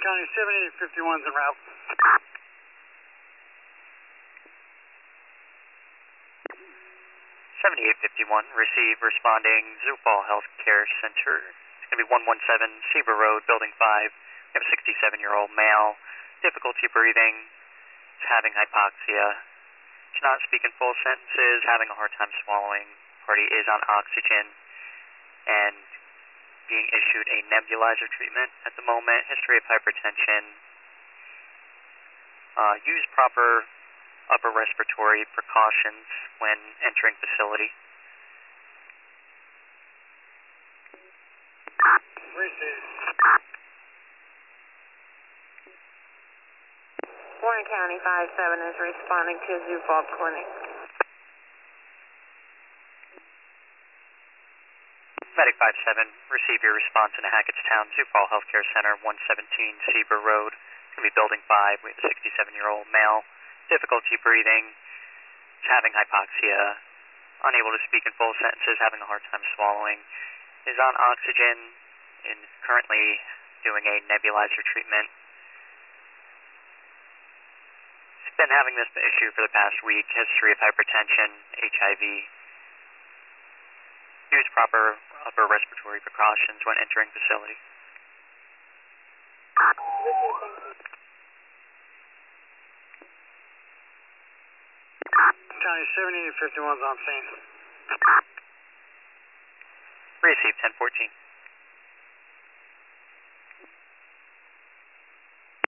County 7851's en route. 7851, receive responding Zufall Healthcare Center. It's going to be 117 Seaver Road, Building 5. We have a 67-year-old male, difficulty breathing, is having hypoxia, cannot speak in full sentences, having a hard time swallowing. Party is on oxygen and being issued a nebulizer treatment at the moment. History of hypertension. Use proper upper respiratory precautions when entering facility. Warren County 57 is responding to Zufall Clinic. Medic 57, receive your response in Hackettstown, Zufall Healthcare Center, 117 Seaver Road. It's going to be Building 5. We have a 67-year-old male, difficulty breathing, is having hypoxia, unable to speak in full sentences, having a hard time swallowing, is on oxygen, and currently doing a nebulizer treatment. He's been having this issue for the past week, history of hypertension, HIV. Use proper upper respiratory precautions when entering facility. County 7851's on scene. Receive 1014.